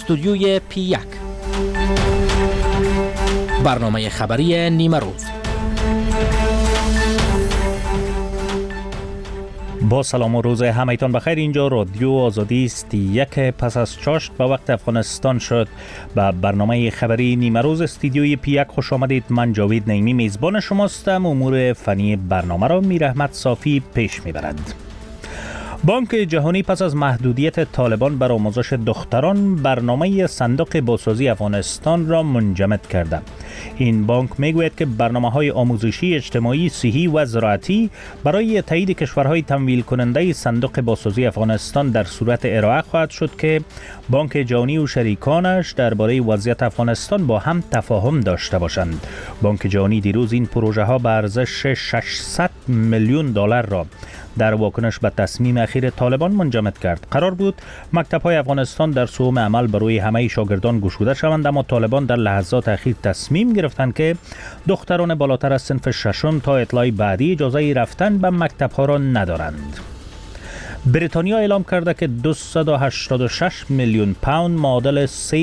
استودیوی P1 برنامه خبری نیمه روز. با سلام و روز همایتان بخیر. اینجا رادیو آزادی است. یک پس از چاشت به وقت افغانستان شد. به برنامه خبری نیمه روز استودیوی P1 خوش آمدید. من جاوید نعیمی میزبان شماستم. امور فنی برنامه را میرحمت صافی پیش میبرد. بانک جهانی پس از محدودیت طالبان بر آموزش دختران برنامه صندوق بازسازی افغانستان را منجمد کرده. این بانک میگوید که برنامه‌های آموزشی، اجتماعی، صحی و زراعتی برای تایید کشورهای تمویل کننده صندوق بازسازی افغانستان در صورت ارائه خواهد شد که بانک جهانی و شریکانش درباره وضعیت افغانستان با هم تفاهم داشته باشند. بانک جهانی دیروز این پروژه ها به ارزش 600 میلیون دلار را در واکنش به تصمیم اخیر طالبان منجمد کرد. قرار بود مکتب‌های افغانستان در سوم عمل برای همه شاگردان گشوده شوند، اما طالبان در لحظات اخیر تصمیم گرفتند که دختران بالاتر از صنف ششم تا اطلاع بعدی اجازه رفتن به مکتب‌ها را ندارند. بریتانیا اعلام کرده که 286 میلیون پوند معادل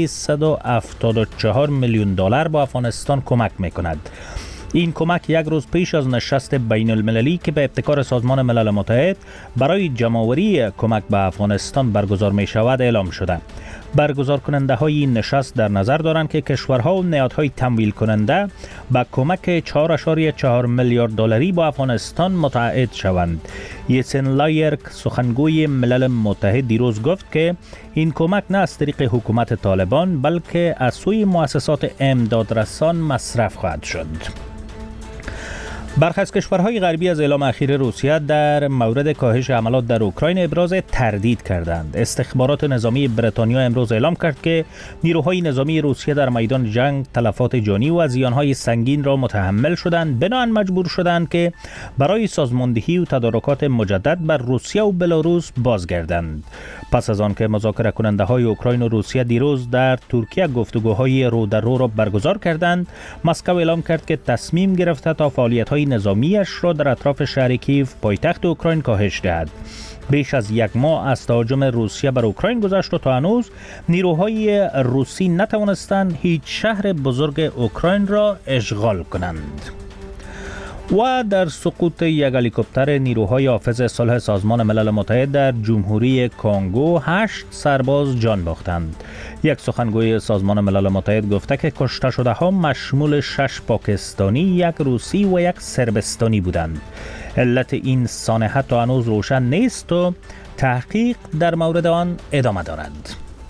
374 میلیون دلار به افغانستان کمک می‌کند. این کمک یک روز پیش از نشست بین المللی که به ابتکار سازمان ملل متحد برای جمع‌آوری کمک به افغانستان برگزار می شود اعلام شده. برگزار کننده های این نشست در نظر دارند که کشورها و نهادهای تمویل کننده به کمک 4.4 میلیارد دلاری با افغانستان متعهد شوند. یسن لایرک سخنگوی ملل متحد دیروز گفت که این کمک نه از طریق حکومت طالبان بلکه از سوی مؤسسات امدادرسان مصرف خواهد شد. برخی از کشورهای غربی از اعلام اخیر روسیه در مورد کاهش حملات در اوکراین ابراز تردید کردند. استخبارات نظامی بریتانیا امروز اعلام کرد که نیروهای نظامی روسیه در میدان جنگ تلفات جانی و زیانهای سنگین را متحمل شدند، بنابراین مجبور شدند که برای سازماندهی و تدارکات مجدد بر روسیه و بلاروس بازگردند. پس از آن که مذاکره کننده های اوکراین و روسیه دیروز در ترکیه گفتگوهای رو در رو را برگزار کردند، مسکو اعلام کرد که تصمیم گرفته تا فعالیت‌های نظامیش را در اطراف شهر کیف پایتخت اوکراین کاهش دهد. بیش از یک ماه از تهاجم روسیه بر اوکراین گذشت و تا هنوز نیروهای روسی نتوانستند هیچ شهر بزرگ اوکراین را اشغال کنند. و در سقوط یک هلیکوپتر نیروهای حافظ صلح سازمان ملل متحد در جمهوری کنگو 8 سرباز جان باختند. یک سخنگوی سازمان ملل متحد گفته که کشته شده ها مشمول 6 پاکستانی، یک روسی و یک سربستانی بودند. علت این سانحه تا هنوز روشن نیست و تحقیق در مورد آن ادامه دارد.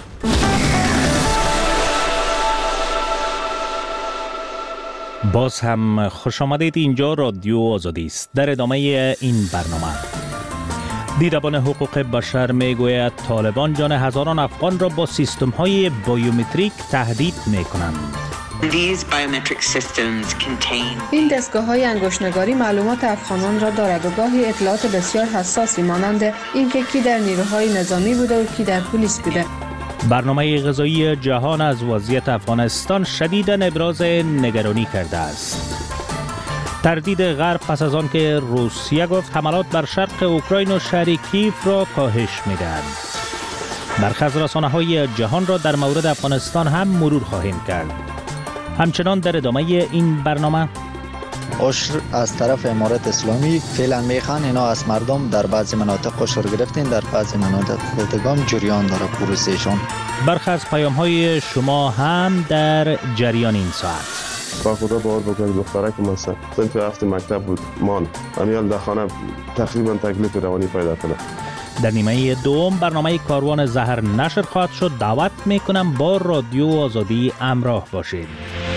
باز هم خوش آمدید. اینجا رادیو آزادی است. در ادامه این برنامه دیدبان حقوق بشر میگوید طالبان جان هزاران افغان را با سیستم های بایومتریک تهدید میکنند. این دستگاه های انگشت‌نگاری معلومات افغانان را دارد و گاهی اطلاعات بسیار حساسی مانند اینکه کی در نیروهای نظامی بوده و کی در پلیس بوده. برنامه غذایی جهان از وضعیت افغانستان شدیداً ابراز نگرانی کرده است. تردید غرب پس از آن که روسیه گفت حملات بر شرق اوکراین و شهر کیف را کاهش می‌دهد. برخی از رسانه‌های جهان را در مورد افغانستان هم مرور خواهیم کرد. همچنان در ادامه این برنامه عشر از طرف امارت اسلامی فعلا میخوان اینا از مردم در بعضی مناطق عشر گرفتین، در بعضی مناطق دیگه جریان داره پروسهشون. برخی از پیام‌های شما هم در جریان این ساعت. با خدا باور بکنید دخترک من صنف هفت مکتب بود مان امیال در خانه تقریبا تکلیف روانی پیدا کنه. در نیمه دوم برنامه کاروان زهر نشر خواهد شد. دعوت میکنم با رادیو آزادی همراه باشید.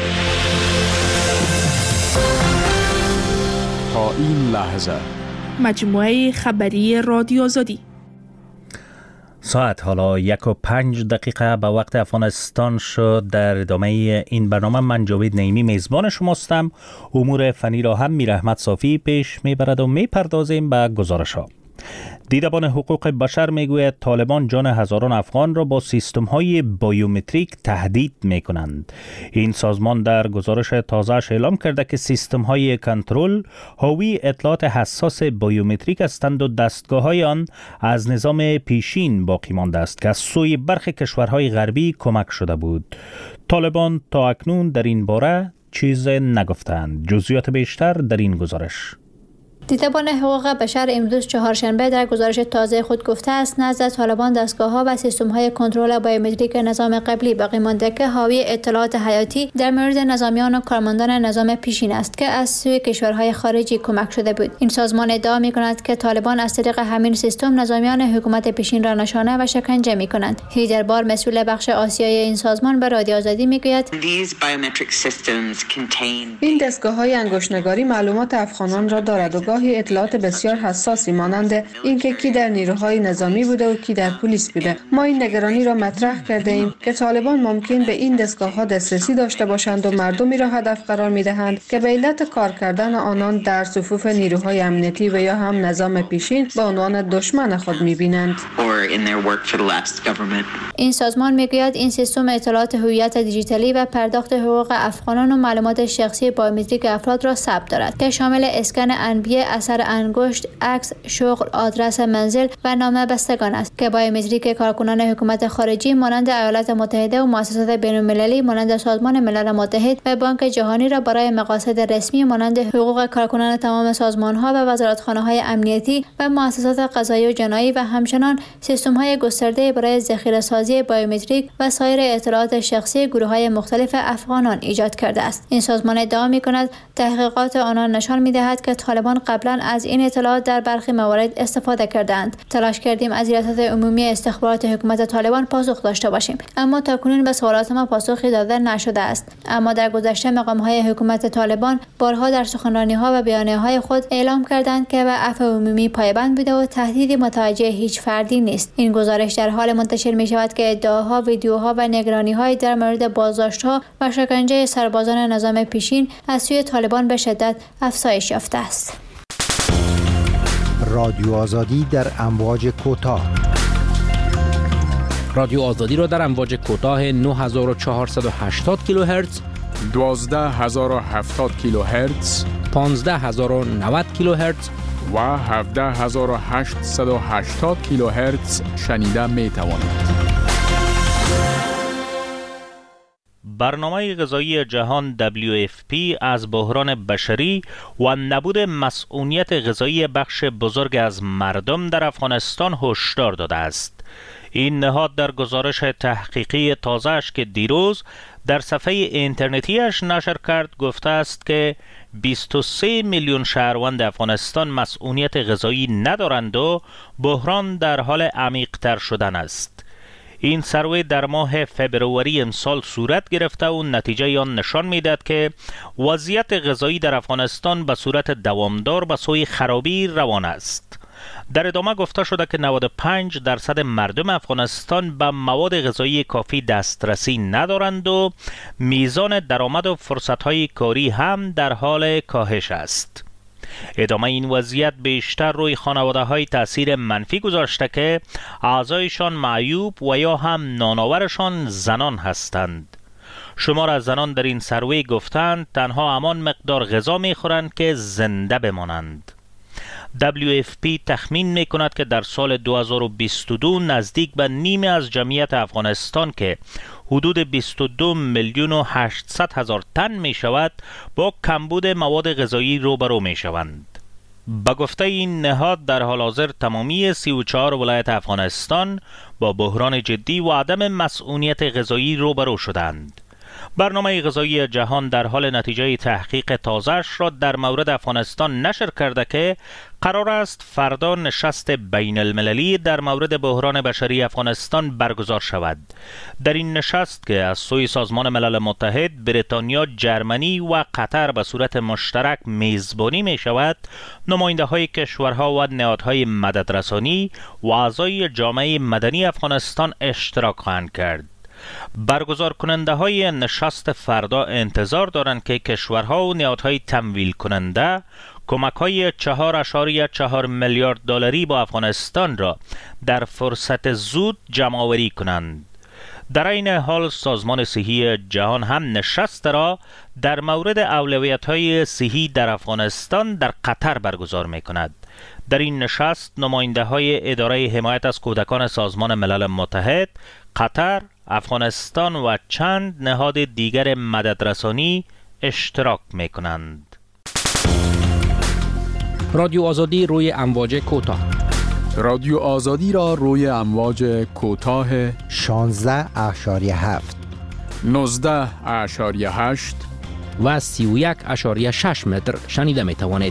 تا این لحظه مجموعه خبری رادیو آزادی. ساعت حالا 1:05 به وقت افغانستان شد. در ادامه این برنامه من جاوید نعیمی میزبان شماستم. امور فنی را هم میرحمت صافی پیش میبرد و میپردازیم به گزارش ها. دیدبان حقوق بشر میگوید طالبان جان هزاران افغان را با سیستم‌های بایومتریک تهدید می‌کنند. این سازمان در گزارش تازه‌اش اعلام کرده که سیستم‌های کنترل حاوی اطلاعات حساس بایومتریک هستند و دستگاه‌های آن از نظام پیشین باقی مانده است که از سوی برخی کشورهای غربی کمک شده بود. طالبان تا اکنون در این باره چیز نگفتند. جزئیات بیشتر در این گزارش. دیدبان حقوق بشر امروز چهارشنبه در گزارش تازه خود گفته است نزد طالبان دستگاه‌ها و سیستم‌های کنترل بایومتریک نظام قبلی باقی مانده که حاوی اطلاعات حیاتی در مورد نظامیان و کارمندان نظام پیشین است که از سوی کشورهای خارجی کمک شده بود. این سازمان ادعا می‌کند که طالبان از طریق همین سیستم نظامیان حکومت پیشین را نشانه و شکنجه می‌کنند. هیدر بار مسئول بخش آسیایی این سازمان به رادیو آزادی می‌گوید این دستگاه‌های انگشت‌نگاری معلومات افغانان را دارد و اطلاعات بسیار حساسی مانند اینکه کی در نیروهای نظامی بوده و کی در پلیس بوده. ما این نگرانی را مطرح کرده ایم که طالبان ممکن به این دستگاه‌ها دسترسی داشته باشند و مردمی را هدف قرار می‌دهند که به علت کار کردن آنان در صفوف نیروهای امنیتی و یا هم نظام پیشین به عنوان دشمن خود می‌بینند. این سازمان می‌گوید این سیستم اطلاعات هویت دیجیتالی و پرداخت حقوق افغانان و معلومات شخصی بایومتریک افراد را ثبت دارد که شامل اسکن انبیه، اثر انگشت، عکس، شغل، آدرس منزل و نام بستگان است که بایومتریک کارکنان حکومت خارجی مانند ایالات متحده و مؤسسات بین‌المللی مانند سازمان ملل متحد و بانک جهانی را برای مقاصد رسمی مانند حقوق کارکنان تمام سازمان‌ها و وزارتخانه‌های امنیتی و مؤسسات قضایی و جنایی و همچنان سیستم‌های گسترده برای ذخیره‌سازی بایومتریک و سایر اطلاعات شخصی گروه‌های مختلف افغانان ایجاد کرده است. این سازمان ادعا می‌کند تحقیقات آنان نشان می‌دهد که طالبان قبلا از این اطلاعات در برخی موارد استفاده کردند. تلاش کردیم از ریاست عمومی استخبارات حکومت طالبان پاسخ داشته باشیم، اما تاکنون به سوالات ما پاسخی داده نشده است. اما در گذشته مقام‌های حکومت طالبان بارها در سخنرانی‌ها و بیانیه‌های خود اعلام کردند که به عفو عمومی پایبند بوده و تهدیدی متوجه هیچ فردی نیست. این گزارش در حال منتشر می‌شود که ادعاها، ویدیوها و نگرانی‌های در مورد بازداشت‌ها و شکنجه سربازان نظام پیشین از سوی طالبان به شدت افزایش یافته است. رادیو آزادی در امواج کوتاه. رادیو آزادی را در امواج کوتاه 9480 کیلوهرتز، 12070 کیلوهرتز، 15090 کیلوهرتز و 17880 کیلوهرتز شنیده می توانید. برنامه غذایی جهان WFP از بحران بشری و نبود مسئولیت غذایی بخش بزرگ از مردم در افغانستان هشدار داده است. این نهاد در گزارش تحقیقی تازه‌اش که دیروز در صفحه اینترنتیش نشر کرد گفته است که 23 میلیون شهروند افغانستان مسئولیت غذایی ندارند و بحران در حال عمیق‌تر شدن است. این سروی در ماه فبروری امسال صورت گرفته و نتیجه آن نشان می‌دهد که وضعیت غذایی در افغانستان به صورت دوامدار به سوی خرابی روان است. در ادامه گفته شده که 95% مردم افغانستان به مواد غذایی کافی دسترسی ندارند و میزان درآمد و فرصت‌های کاری هم در حال کاهش است. ادامه این وضعیت بیشتر روی خانواده‌های تأثیر منفی گذاشته که اعضایشان معیوب و یا هم نانآورشان زنان هستند. شمار از زنان در این سروی گفتند تنها همان مقدار غذا می‌خورند که زنده بمانند. WFP تخمین می‌کند که در سال 2022 نزدیک به نیمی از جمعیت افغانستان که حدود 22 میلیون و 800 هزار تن می شود با کمبود مواد غذایی روبرو می شوند. به گفته این نهاد در حال حاضر تمامی 34 ولایت افغانستان با بحران جدی و عدم مسئولیت غذایی روبرو شدند. برنامه غذایی جهان در حال نتیجه تحقیق تازه‌اش را در مورد افغانستان نشر کرده که قرار است فردا نشست بین المللی در مورد بحران بشری افغانستان برگزار شود. در این نشست که از سوی سازمان ملل متحد، بریتانیا، جرمنی و قطر به صورت مشترک میزبانی می شود، نماینده های کشورها و نهادهای مددرسانی و اعضای جامعه مدنی افغانستان اشتراک خواهند کرد. برگزار کننده های نشست فردا انتظار دارند که کشورها و نهادهای تمویل کننده کمک‌های 4.4 میلیارد دلاری با افغانستان را در فرصت زود جمع‌آوری کنند. در این حال سازمان صحی جهان هم نشست را در مورد اولویت‌های صحی در افغانستان در قطر برگزار می‌کند. در این نشست نماینده‌های اداره حمایت از کودکان سازمان ملل متحد، قطر، افغانستان و چند نهاد دیگر مددرسانی اشتراک می‌کنند. رادیو آزادی روی امواج کوتاه. رادیو آزادی را روی امواج کوتاه 16.7 19.8 و 31.6 متر شنیده می توانید.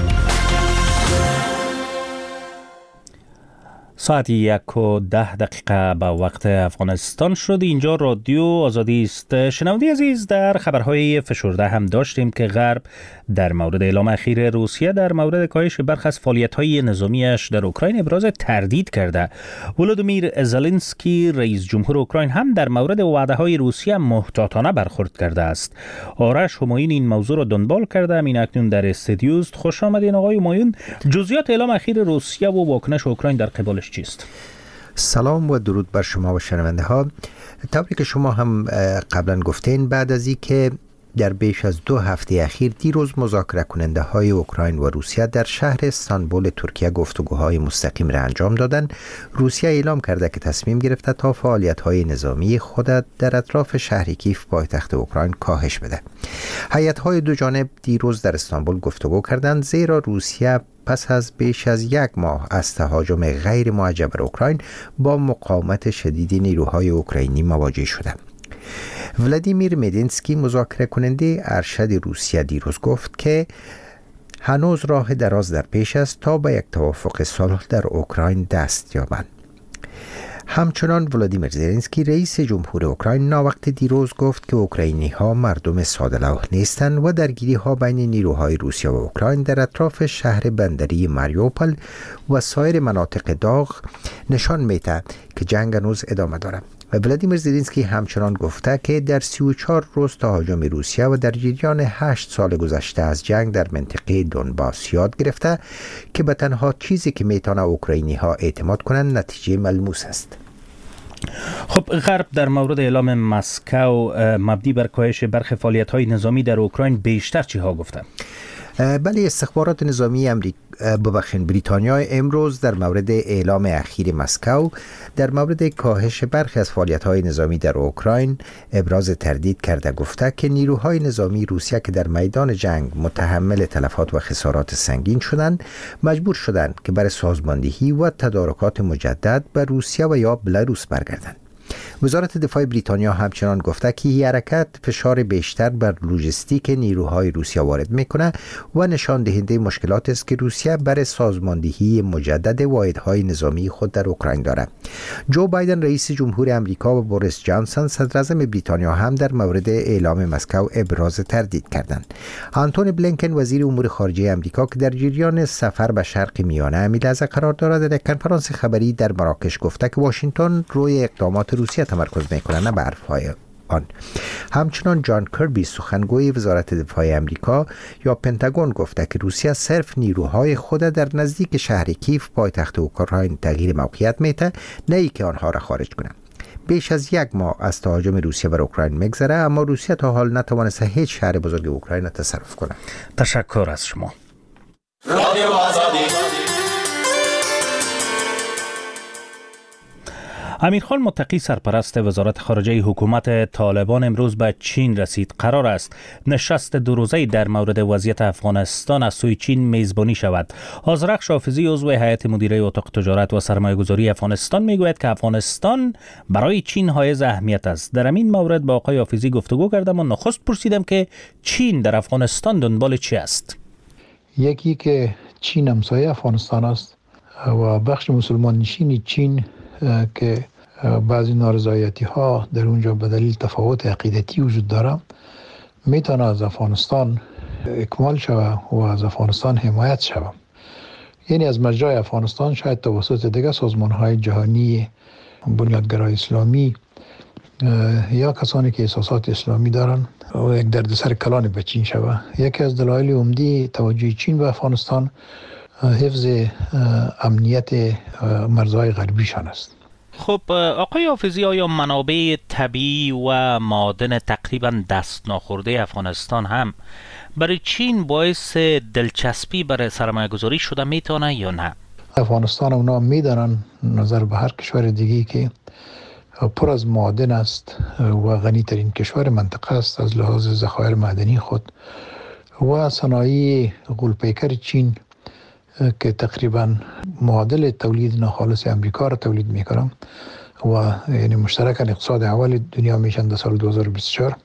ساعت 1:10 به وقت افغانستان شد. اینجا رادیو آزادی است. شنونده عزیز، در خبرهای فشرده هم داشتیم که غرب در مورد اعلام اخیر روسیه در مورد کاهش برخی از فعالیت‌های نظامیش در اوکراین ابراز تردید کرده. ولودیمیر زلنسکی رئیس جمهور اوکراین هم در مورد وعده‌های روسیه محتاطانه برخورد کرده است. آرش همایون این موضوع را دنبال کرده. این اکنون در استودیو است. خوش آمدین آقای همایون. جزئیات اعلام اخیر روسیه و واکنش اوکراین در قبالش چیست؟ سلام و درود بر شما و شنونده ها. طوری که شما هم قبلا گفتین، بعد از اینکه در بیش از 2 هفته اخیر دیروز مذاکره کننده های اوکراین و روسیه در شهر استانبول ترکیه گفتگوهای مستقیم را انجام دادند، روسیه اعلام کرده که تصمیم گرفته تا فعالیت های نظامی خود در اطراف شهر کیف پایتخت اوکراین کاهش بده. هیئت های دو جانب دیروز در استانبول گفتگو کردند، زیرا روسیه پس از بیش از 1 ماه از تهاجم غیر موجه بر اوکراین با مقاومت شدید نیروهای اوکراینی مواجه شده. ولادیمیر مدینسکی مذاکره کننده ارشد روسیه دیروز گفت که هنوز راه دراز در پیش است تا به یک توافق صلح در اوکراین دست یابند. همچنان ولادیمیر زلنسکی رئیس جمهور اوکراین ناوقت دیروز گفت که اوکراینی ها مردم ساده‌لوح نیستند و درگیری ها بین نیروهای روسیه و اوکراین در اطراف شهر بندری ماریوپول و سایر مناطق داغ نشان می‌دهد که جنگ هنوز ادامه دارد. ولادیمیر زلنسکی همچنان گفته که در 34 روز تهاجم روسیه و در جریان 8 سال گذشته از جنگ در منطقه دونباس یاد گرفته که به تنها چیزی که میتونه اوکراینی ها اعتماد کنند نتیجه ملموس است. خب، غرب در مورد اعلام مسکو مبنی بر کاهش برخی فعالیت‌های نظامی در اوکراین بیشتر چی ها گفتن؟ بله، استخبارات نظامی بریتانیا امروز در مورد اعلام اخیر مسکو در مورد کاهش برخی از فعالیت‌های نظامی در اوکراین ابراز تردید کرده، گفته که نیروهای نظامی روسیه که در میدان جنگ متحمل تلفات و خسارات سنگین شدند، مجبور شدند که برای سازماندهی و تدارکات مجدد به روسیه و یا بلاروس برگردند. وزارت دفاع بریتانیا همچنان گفته که این حرکت فشار بیشتر بر لوجستیک نیروهای روسیه وارد میکنه و نشان دهنده مشکلات است که روسیه برای سازماندهی مجدد واحدهای نظامی خود در اوکراین دارد. جو بایدن رئیس جمهور امریکا و بوریس جانسون صدر اعظم بریتانیا هم در مورد اعلام مسکو ابراز تردید کردند. آنتونی بلینکن وزیر امور خارجه امریکا که در جریان سفر به شرق میانه امیلازه قرار دارد، در کنفرانس خبری در مراکش گفته که واشنگتن روی اقدامات روسیه تمرکز میکنه، نه بر حرفهای آن. همچنان جان کربی سخنگوی وزارت دفاع امریکا یا پنتاگون گفته که روسیه صرف نیروهای خود در نزدیک شهر کیف پایتخت اوکراین تغییر موقعیت میده، نه ای که آنها را خارج کنه. بیش از 1 ماه از تهاجم روسیه بر اوکراین میگذره، اما روسیه تا حال نتوانسته هیچ شهر بزرگ اوکراین را تصرف کنه. تشکر از شما. رادیو آزادی. امیرخان متقی سرپرست وزارت خارجه حکومت طالبان امروز به چین رسید. قرار است نشست 2 روزه در مورد وضعیت افغانستان از سوی چین میزبانی شود. آذرخش حافظی عضو هیئت مدیره اتاق تجارت و سرمایه‌گذاری افغانستان میگوید که افغانستان برای چین حائز اهمیت است. در این مورد با آقای حافظی گفتگو کردم و نخست پرسیدم که چین در افغانستان دنبال چی است؟ یکی که چین همسایه افغانستان است و بخش مسلمان نشین چین که بعضی نارضایتی ها در اونجا به دلیل تفاوت عقیدتی وجود داره، میتونه از افغانستان اکمال شود و از افغانستان حمایت شود. یعنی از مجرای افغانستان شاید توسط دیگر سازمان های جهانی بنیادگرای اسلامی یا کسانی که احساسات اسلامی دارن و یک دردسر کلان به چین شود. یکی از دلایل عمده توجه چین به افغانستان حفظ امنیت مرزهای غربیشان است. خب آقای حافظی، آیا منابع طبیعی و معادن تقریبا دست ناخورده افغانستان هم برای چین باعث دلچسپی برای سرمایه گذاری شده میتونه یا نه؟ افغانستان اونا میدانن نظر به هر کشور دیگی که پر از معادن است و غنی ترین کشور منطقه است از لحاظ ذخایر معدنی خود و صنایع غول‌پیکر چین که تقریبا معادل تولید ناخالص امریکا را تولید میکنم و یعنی مشترکاً اقتصاد اول دنیا میشن در سال 2024.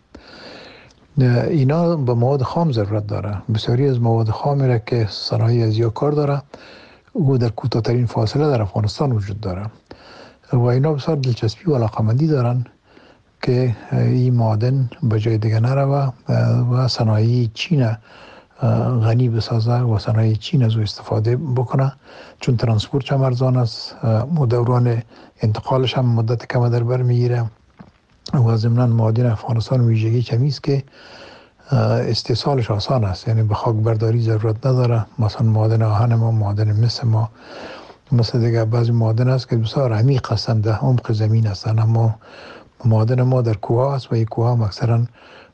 اینا به مواد خام ضرورت داره. بسیاری از مواد خامی را که صنایع ازیا کار داره او در کوتاه‌ترین فاصله در افغانستان وجود داره و اینا بسیار دلچسپی و علاقمندی دارن که این معادن به جای دیگه نروه و صنایع چین غنی بسازه و صنایع چین از او استفاده بکنه، چون ترانسپورت هم ارزان است، دوران انتقالش هم مدت کم در بر میگیره و ضمناً معادن افغانستان ویژگی کمی است که استحصالش آسان است، یعنی به خاک برداری ضرورت نداره. مثلا معادن آهن ما، معادن مس ما، مثل دیگه بعضی معادن است که بسیار عمیق هستند، در عمق زمین هستند، اما معادن ما در کوه است و این کوه هم اکثرا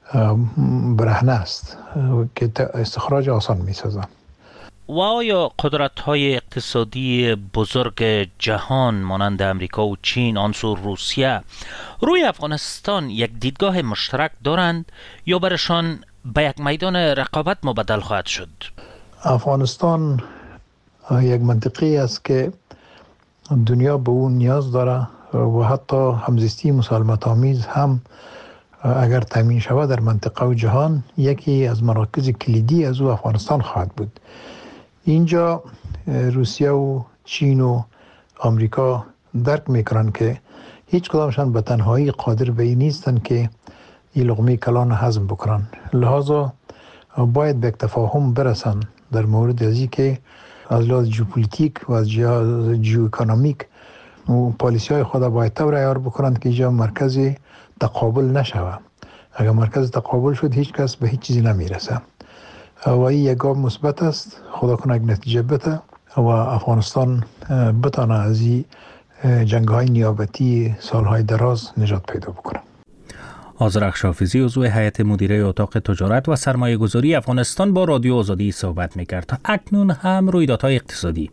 برهنه است که استخراج آسان می سازن. و آیا قدرت‌های اقتصادی بزرگ جهان مانند امریکا و چین آنسو روسیه روی افغانستان یک دیدگاه مشترک دارند یا برشان به یک میدان رقابت مبدل خواهد شد؟ افغانستان یک منطقه است که دنیا به اون نیاز داره و حتی همزیستی مسالمت آمیز هم اگر تامین شود در منطقه و جهان یکی از مراکز کلیدی از او افغانستان خواهد بود. اینجا روسیه و چین و آمریکا درک میکنن که هیچ کدامشان به تنهایی قادر به این نیستن که این لقمه کلان هضم بکنن، لذا باید به تفاهم برسن در مورد ازی که از لحاظ ژئوپلیتیک و از ژئواکونومیک و پالیسی های خود باید طور عیار بکنند که اینجا مرکز تقابل نشود. اگر مرکز تقابل شد هیچ کس به هیچ چیزی نمیرسه و این یک گام مثبت است. خدا کنه یک نتیجه بده و افغانستان بتانه از این جنگ های نیابتی سالهای دراز نجات پیدا بکنه. آذرخش حافظی عضو هیئت مدیره اتاق تجارت و سرمایه گذاری افغانستان با رادیو آزادی صحبت میکرد. اکنون هم رویدادهای اقتصادی.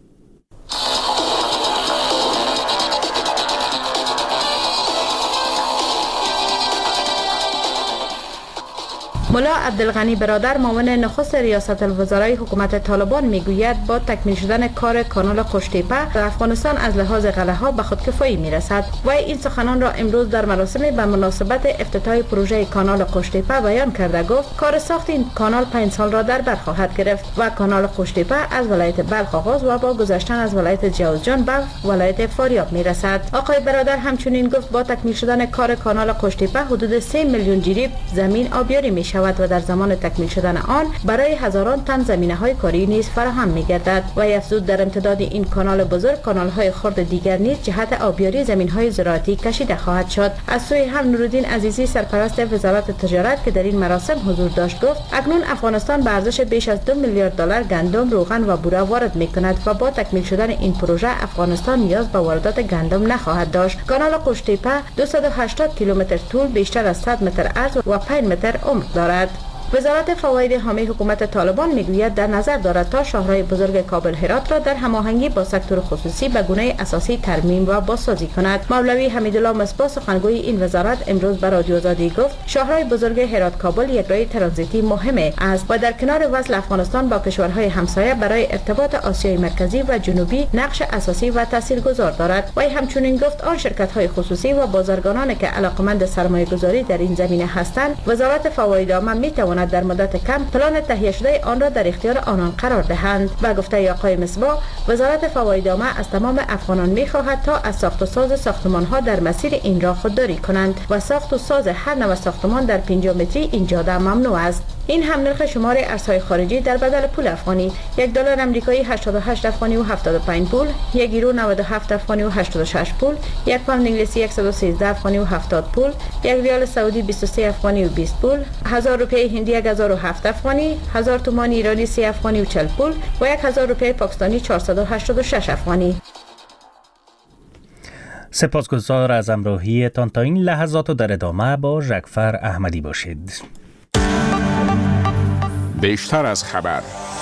ملا عبدالغنی برادر معاون نخست ریاست الوزرای حکومت طالبان میگوید با تکمیل شدن کار کانال قشتیپه افغانستان از لحاظ غله‌ها به خودکفایی میرسد و این سخنان را امروز در مراسم به مناسبت افتتاح پروژه کانال قشتیپه بیان کرده. گفت کار ساخت این کانال 5 سال را در بر خواهد گرفت و کانال قشتیپه از ولایت بلخ آغاز و با گذشتن از ولایت جوزجان به ولایت فاریاب میرسد. آقای برادر همچنین گفت با تکمیل شدن کار کانال قشتیپه حدود 3 میلیون جریب زمین آبیاری میشود و در زمان تکمیل شدن آن برای هزاران تن زمینه‌های کاری نیز فراهم می‌گردد و افزود در امتداد این کانال بزرگ کانال‌های خرد دیگر نیز جهت آبیاری زمین‌های زراعتی کشیده خواهد شد. از سوی هم نورالدین عزیزی سرپرست وزارت تجارت که در این مراسم حضور داشت گفت اکنون افغانستان به ارزش بیش از 2 میلیارد دلار گندم، روغن و بوره وارد می‌کند و با تکمیل شدن این پروژه افغانستان نیاز به واردات گندم نخواهد داشت. کانال قشتیپه 280 کیلومتر طول، بیشتر از 100 متر عرض و 5 متر عمق دارد. وزارت فواید حامی حکومت طالبان میگوید در نظر دارد تا شاهراه بزرگ کابل هرات را در هماهنگی با سکتور خصوصی به گونه اساسی ترمیم و بازسازی کند. مولوی حمیدالله مصباح سخنگوی این وزارت امروز به رادیو آزادی گفت شاهراه بزرگ هرات کابل یک راه ترانزیتی مهم است و در کنار وصل افغانستان با کشورهای همسایه برای ارتباط آسیای مرکزی و جنوبی نقش اساسی و تاثیرگذار دارد. و همچنین گفت آن شرکت‌های خصوصی و بازرگانانی که علاقمند سرمایه‌گذاری در این زمینه هستند وزارت فواید عامه میتواند در مدت کم پلان تهیه شده آن را در اختیار آنان قرار دهند. و گفته آقای مصباح وزارت فواید عامه از تمام افغانان می‌خواهد تا از ساخت و ساز ساختمان‌ها در مسیر این راه خودداری کنند و ساخت و ساز هر نوع ساختمان در 50 متری این جاده ممنوع است. این هم نرخ شمار ارزهای خارجی در بدل پول افغانی: $1 آمریکایی 88 افغانی و 75 پول، 1 یورو 97 افغانی و 86 پول، 1 پوند انگلیسی 113 افغانی و 70 پول، 1 ریال سعودی 23 افغانی و 20 پول، 1000 روپیه هندی 1007 افغانی، 1000 تومان ایرانی 30 افغانی و 40 پول و 1000 روپیه پاکستانی 486 افغانی. سپاسگزار از همراهیتان. تا این لحظات و در ادامه با ژکفر احمدی باشید. بیشتر از خبر.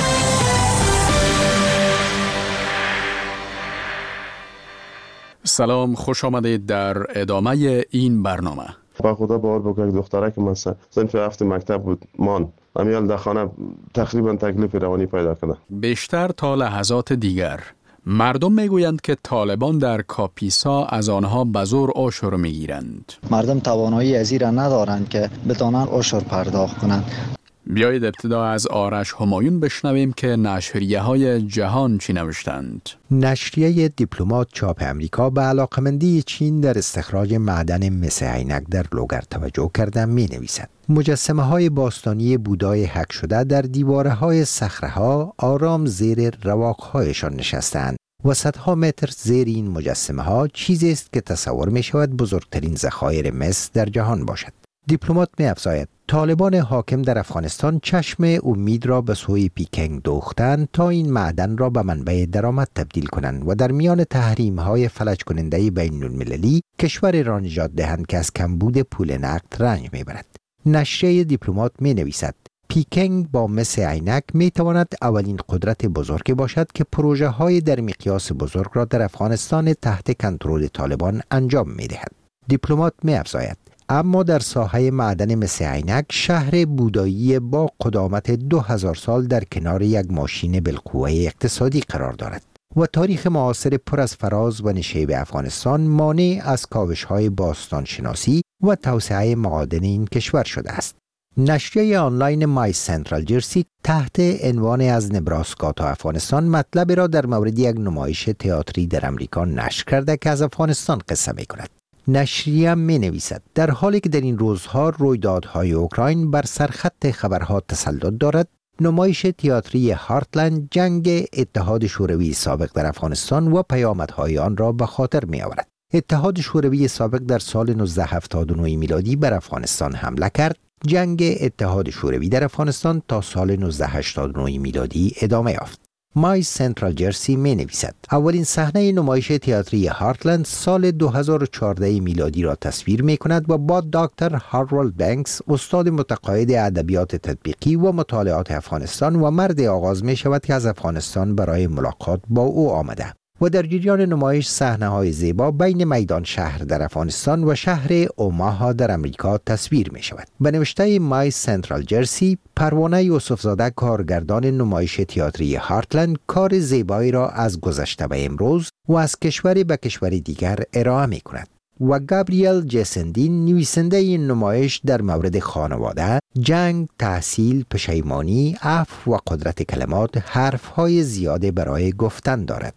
سلام، خوش آمدید در ادامه این برنامه. با خدا باور بکنید دخترک من صنف هفت مکتب بود مان امیال در خانه تقریبا تکلیف روانی پیدا کنه. بیشتر تا لحظات دیگر مردم میگویند که طالبان در کاپیسا از آنها به زور عشر میگیرند. مردم توانایی از این ندارند که بتوانند عشر پرداخت کنند. بیایید ابتدا از آرش همایون بشنویم که نشریه های جهان چی نوشتند. نشریه دیپلمات چاپ امریکا به علاقمندی چین در استخراج معدن مس عینک در لوگر توجه کرده می نویسد. مجسمه های باستانی بودای حک شده در دیواره های صخره ها آرام زیر رواق هایشان نشستند و صدها متر زیر این مجسمه ها چیزی است که تصور می شود بزرگترین ذخایر مس در جهان باشد. دیپلمات می افزاید طالبان حاکم در افغانستان چشم امید را به سوی پیکنگ دوختند تا این معدن را به منبع درآمد تبدیل کنند و در میان تحریم های فلج کننده بین المللی کشور را نجات دهند که از کمبود پول نقد رنج می برد. نشریه دیپلمات می نویسد پیکنگ با مس عینک می تواند اولین قدرت بزرگی باشد که پروژه های در مقیاس بزرگ را در افغانستان تحت کنترل طالبان انجام می دهد. دیپلمات می افزاید اما در ساحه معدن مس عینک شهر بودایی با قدامت 2000 سال در کنار یک ماشین بالقوه اقتصادی قرار دارد و تاریخ معاصر پر از فراز و نشیب افغانستان مانع از کاوش‌های باستان شناسی و توسعه معادن این کشور شده است. نشریه آنلاین مای سنترال جرسی تحت عنوان از نبراسکا تا افغانستان مطلب را در مورد یک نمایش تئاتری در امریکا نشر کرده که از افغانستان قصه می‌کند. نشریه می نویسد در حالی که در این روزها رویدادهای اوکراین بر سرخط خبرها تسلط دارد، نمایش تئاتری هارتلند جنگ اتحاد شوروی سابق در افغانستان و پیامدهای آن را به خاطر می آورد. اتحاد شوروی سابق در سال 1979 میلادی بر افغانستان حمله کرد. جنگ اتحاد شوروی در افغانستان تا سال 1989 میلادی ادامه یافت. مای سنترال جرسی می نویسد اولین صحنه نمایش تئاتری هارتلند سال 2014 میلادی را تصویر می کند و با دکتر هارولد بنکس استاد متقاعد ادبیات تطبیقی و مطالعات افغانستان و مرد آغاز می شود که از افغانستان برای ملاقات با او آمده و در جریان نمایش صحنه‌های زیبا بین میدان شهر در افغانستان و شهر اوماها در امریکا تصویر می شود. به نوشته مای سنترال جرسی، پروانه یوسفزاده کارگردان نمایش تئاتری هارتلند کار زیبایی را از گذشته به امروز و از کشوری به کشور دیگر ارائه می کند. و گابریل جسندین نویسنده این نمایش در مورد خانواده، جنگ، تحصیل، پشیمانی، عفو و قدرت کلمات حرفهای زیاده برای گفتن دارد.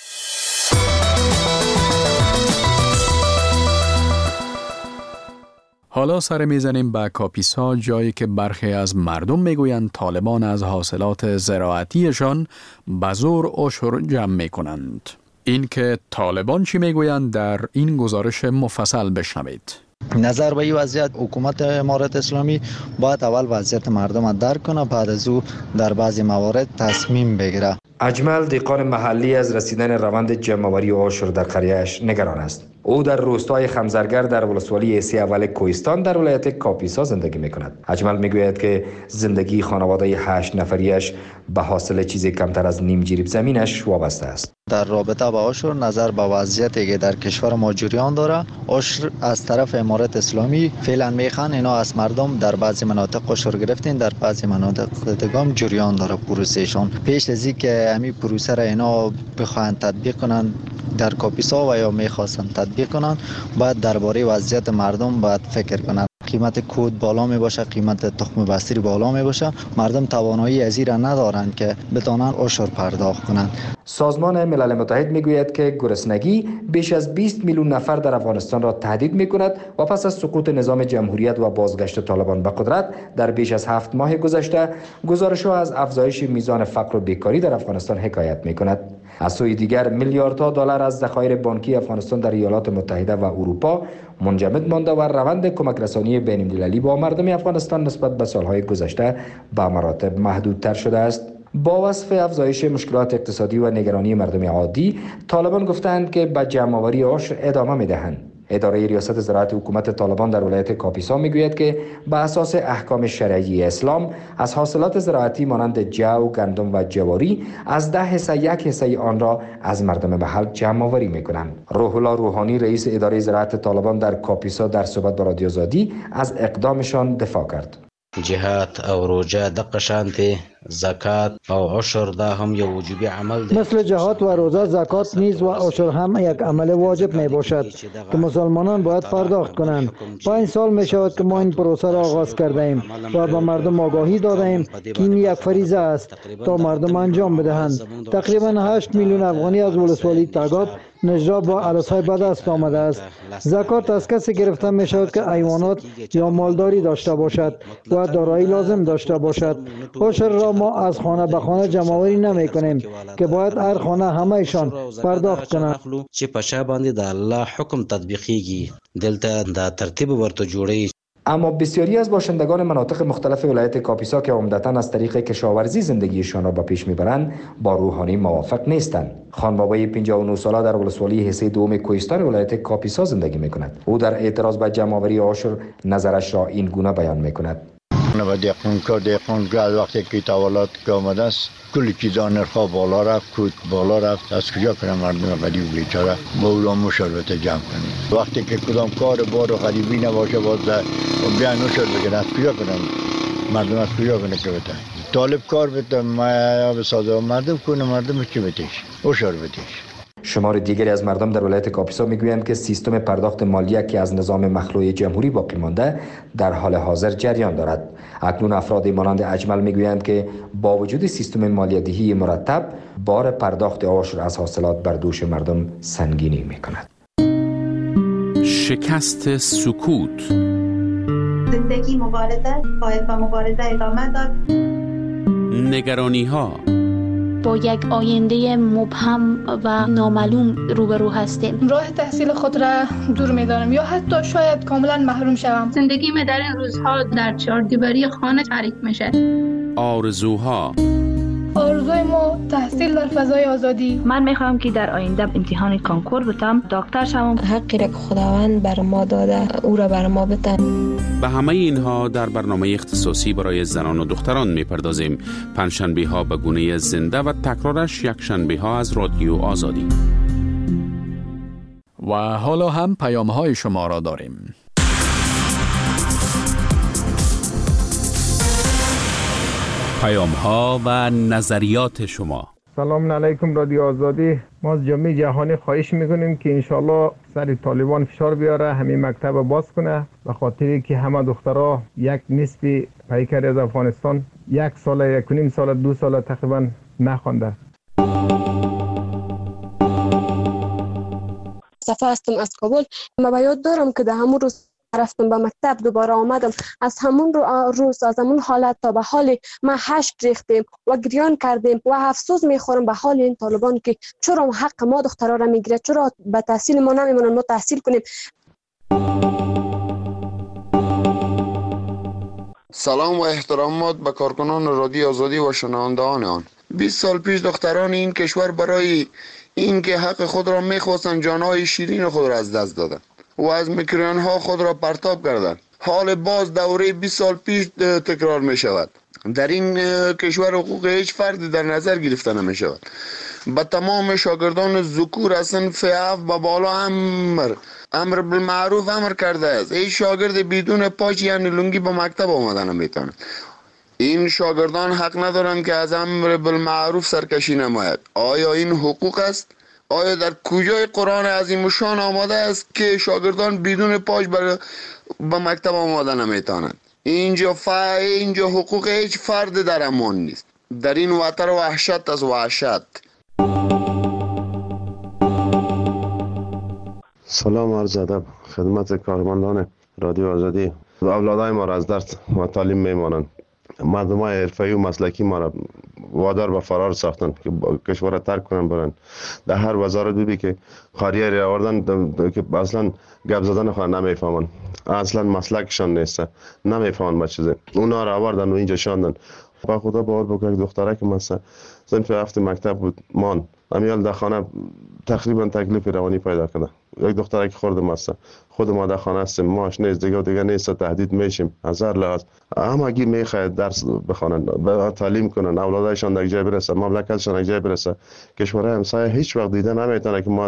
حالا سر میزنیم به کاپیسا، جایی که برخی از مردم میگویند طالبان از حاصلات زراعتیشان به زور عشر جمع میکنند. این که طالبان چی میگویند در این گزارش مفصل بشنوید. نظر به این وضعیت حکومت امارت اسلامی باید اول وضعیت مردم را درک کنه، بعد از او در بعضی موارد تصمیم بگیره. اجمل دهقان محلی از رسیدن روند جمع‌آوری عشر در قریه‌اش نگران است. او در روستای خمزرگر در ولسوالی سی اول کوهستان در ولایت کاپیسا زندگی می‌کند. اجمل می‌گوید که زندگی خانواده 8 نفریش به حاصل چیزی کمتر از نیم جریب زمینش وابسته است. در رابطه با عشر نظر به وضعیتی که در کشور ما جریان داره، عشر از طرف امارت اسلامی فعلا میخوان اینا از مردم در بعضی مناطق عشر گرفتین، در بعضی مناطق دیگه جریان داره پروسهشون. پیش از اینکه همین پروسه را اینا بخواهند تطبیق کنن در کاپیسا و یا میخواستن تطبیق کنن، باید درباره وضعیت مردم باید فکر کنن. قیمت کود بالا می باشه، قیمت تخم بستری بالا می باشه، مردم توانایی از این ندارند که بتوانند عشر پرداخت کنند. سازمان ملل متحد میگوید که گرسنگی بیش از 20 میلیون نفر در افغانستان را تهدید میکند و پس از سقوط نظام جمهوریت و بازگشت طالبان به قدرت در بیش از 7 ماه گذشته گزارش‌ها از افزایش میزان فقر و بیکاری در افغانستان حکایت میکند. از سوی دیگر میلیاردها دلار از ذخایر بانکی افغانستان در ایالات متحده و اروپا منجمد مانده و روند کمک رسانی بین‌المللی با مردم افغانستان نسبت به سالهای گذشته به مراتب محدودتر شده است. با وصف افزایش مشکلات اقتصادی و نگرانی مردم عادی، طالبان گفتند که به جمع‌آوری عشر ادامه می‌دهند. اداره ریاست زراعت حکومت طالبان در ولایت کاپیسا میگوید که به اساس احکام شرعی اسلام از حاصلات زراعتی مانند جو، گندم و جواری از 10 حصه 1 حصه آن را از مردم محل جمع آوری میکنند. روح الله روحانی رئیس اداره زراعت طالبان در کاپیسا در صحبت با رادیو آزادی از اقدامشان دفاع کرد. جهات او روزه دقه شانتي زکات او عشر دا هم یو وجوبی عمل ده. مثل جهات و روزه، زکات نیز و عشر هم یک عمل واجب می باشد که مسلمانان باید پرداخت کنند. 5 سال می شود که ما این پروسه را آغاز کرده ایم و به مردم آگاهی داده ایم که این یک فریضه است تا مردم انجام بدهند. تقریبا 8 میلیون افغانی از ولسوالی تگاب نجراب با عرصهای به دست آمده است. زکات از کسی گرفته می شود که حیوانات یا مالداری داشته باشد و دارایی لازم داشته باشد. عشر را ما از خانه به خانه جمع‌آوری نمی کنیم که باید هر خانه همه‌شان پرداخت کنند. چې په شا باندې د الله حکم تطبیقیږي دلته د ترتیب ورته جوړی. اما بسیاری از باشندگان مناطق مختلف ولایت کاپیسا که عمدتاً از طریق کشاورزی زندگیشان را به پیش میبرند با روحانی موافق نیستند. خان بابای 59 ساله در ولسوالی حصه دوم کوهستان ولایت کاپیسا زندگی میکند. او در اعتراض به جمع‌آوری عشر نظرش را این گونه بیان میکند. و دهقان وقتی که تولد که آمده است کلی چیزا نرخا بالا رفت، کود بالا رفت. از کجا کنم مردم غریب بیچاره با او را مشاربت جمع کنیم؟ وقتی که کدام کار بار و غریبی نباشه باز بیان مشاربت بگن. از کجا کنم مردم از کجا کنه که بته طالب کار بته ما بسازه مردم کنه مردم چی بتیش مشاربتش. شمار دیگری از مردم در ولایت کاپیسا میگویند که سیستم پرداخت مالیه که از نظام مخلوع جمهوری باقی مانده در حال حاضر جریان دارد. اکنون افراد مانند اجمل میگویند که با وجود سیستم مالیه دهی مرتب بار پرداخت عشر از حاصلات بر دوش مردم سنگینی میکند. شکست سکوت. زندگی مبارزه باید با مبارزه ادامه داد. نگرانی ها. با یک آینده مبهم و نامعلوم روبرو هستیم. راه تحصیل خود را دور می‌دانم یا حتی شاید کاملا محروم شوم. زندگی من در این روزها در چهاردیواری خانه تعریف میشه. آرزوها. آرزوی ما تحصیل در فضای آزادی. من میخوام که در آینده امتحان کنکور بتم، دکتر شوم. حقی را که خداوند بر ما داده او را بر ما بده. به همه اینها در برنامه اختصاصی برای زنان و دختران میپردازیم. پنجشنبه ها به گونه زنده و تکرارش یکشنبه ها از رادیو آزادی. و حالا هم پیام های شما را داریم. پیام ها و نظریات شما. سلام علیکم رادیو آزادی. ما از جامعه جهانی خواهش میکنیم که انشالله سر طالبان فشار بیاره، همین مکتب باز کنه، به خاطری که همه دخترها یک نصف پیکر از افغانستان 1 سال 1.5 سال 2 سال تقریبا نخوانده. صفا هستم از کابل. من به یاد دارم که در همون روز رفتم به مکتب دوباره آمدم، از همون روز از همون حالت تا به حال ما هشت ریختیم و گریان کردیم و افسوس میخورم به حال این طالبان که چرا حق ما دخترها را میگیره، چرا به تحصیل ما نمیمونن ما تحصیل کنیم. سلام و احترامات به کارکنان رادیو آزادی و شنوندگان آن. 20 سال پیش دختران این کشور برای این که حق خود را میخواستند جانهای شیرین خود را از دست دادند و از میکروفون‌ها خود را پرتاب کردند. حال باز دوره 20 سال پیش تکرار می شود. در این کشور حقوق هیچ فردی در نظر گرفته نمی شود. به تمام شاگردان ذکور از صنف اف به بالا امر بالمعروف امر کرده است. هیچ شاگرد بدون پاچ یعنی لنگی به مکتب آمده نمیتواند. این شاگردان حق ندارند که از امر بالمعروف سرکشی نماید. آیا این حقوق است؟ آیا در کجای قرآن عظیم الشان آمده است که شاگردان بدون پاش بر به مکتب آماده نمیتانند. اینجا حقوق هیچ فرد در امان نیست. در این وطن وحشت از وحشت. سلام عرض ادب خدمت کارمندان رادیو آزادی. اولادای ما را از درس و تعلیم میمانند. مردمای حرفه‌ای و مسلکی ما را وادار به فرار ساختن که کشور را ترک کنن برن. در هر وزارت ببی که خاریه را آوردن که اصلا گپ زدن خود نمیفهمن، اصلا مسلکشان نیست، نمیفهمن به چیزه. اونا را آوردن و اینجا شاندن. با خدا باور بکنه دخترک من صنف هفت مکتب بود مان امیال در خانه تقریبا تکلیف روانی پیدا کرده. یک دخترک خوردم است، خود ما در خانه هستیم، ماش نیست دیگه نیست، تهدید میشیم از هر لحاظ. همگی میخواهد درس بخوانند، تعلیم کنند، اولادایشان در جای برسه، مملکتشان در جای برسه. کشورهای همسایه هیچ وقت دیده نمیتونه که ما